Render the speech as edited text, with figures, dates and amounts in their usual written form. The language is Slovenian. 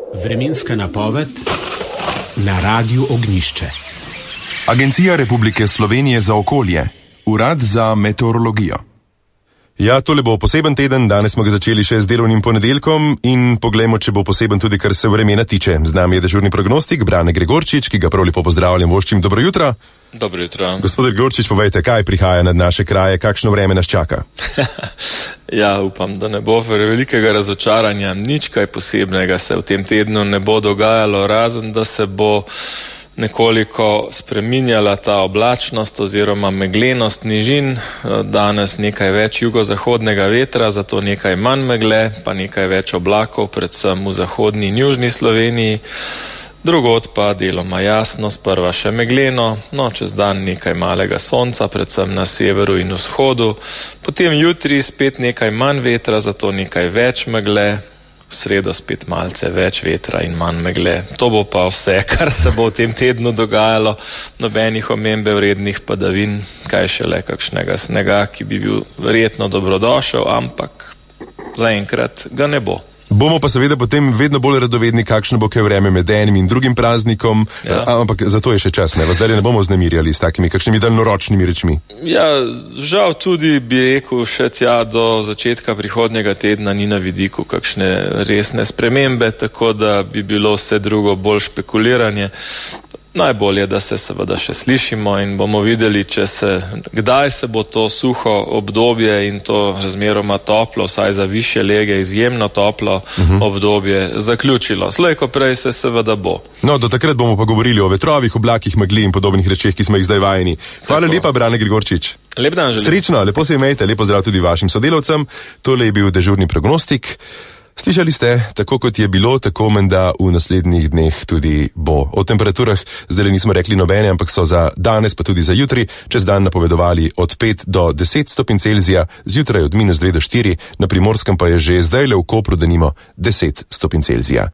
Vremenska napoved na Radiu Ognjišče. Agencija Republike Slovenije za okolje, Urad za meteorologijo. Ja, tole bo poseben teden, danes smo ga začeli še z delovnim ponedeljkom in poglejmo, če bo poseben tudi, kar se vremena tiče. Z nami je dežurni prognostik Brane Gregorčič, ki ga prav lepo pozdravljam, voščim dobro jutro. Dobro jutro. Gospod Gregorčič, povejte, kaj prihaja nad naše kraje, kakšno vreme nas čaka? Ja, upam, da ne bo velikega razočaranja, nič kaj posebnega se v tem tednu ne bo dogajalo, razen da se bo nekoliko spreminjala ta oblačnost oziroma meglenost nižin. Danes nekaj več jugozahodnega vetra, zato nekaj manj megle, pa nekaj več oblakov, predvsem v zahodni in južni Sloveniji. Drugod pa deloma jasno, sprva še megleno, čez dan nekaj malega sonca, predvsem na severu in vzhodu. Potem jutri spet nekaj manj vetra, zato nekaj več megle. V sredo spet malce več vetra in manj megle. To bo pa vse, kar se bo v tem tednu dogajalo. Nobenih omembe vrednih padavin, kaj šele kakšnega snega, ki bi bil verjetno dobrodošel, ampak zaenkrat ga ne bo. Bomo pa seveda potem vedno bolj radovedni, kakšno bo kaj vreme med enim in drugim praznikom, ampak zato je še čas, ne? Zdaj ne bomo vznemirjali s takimi kakšnimi daljnoročnimi rečmi. Ja, žal tudi bi rekel še tja do začetka prihodnjega tedna ni na vidiku kakšne resne spremembe, tako da bi bilo vse drugo bolj špekuliranje. Najbolje, da se seveda še slišimo in bomo videli, kdaj se bo to suho obdobje in to razmeroma toplo, vsaj za višje lege, izjemno toplo obdobje zaključilo. Slej ko prej se seveda bo. No, do takrat bomo pa govorili o vetrovih, oblakih, megli in podobnih rečeh, ki smo jih zdaj vajeni. Hvala lepa, Brane Gregorčič. Lep dan želim. Srečno, lepo se imejte, lepo zdrav tudi vašim sodelavcem. Tole je bil dežurni prognostik. Slišali ste, tako kot je bilo, tako menda v naslednjih dneh tudi bo. O temperaturah zdaj nismo rekli nobene, ampak so za danes pa tudi za jutri čez dan napovedovali od 5 do 10 stopinj Celzija, zjutraj od -2 do 4, na Primorskem pa je že zdajle v Kopru denimo 10 stopinj Celzija.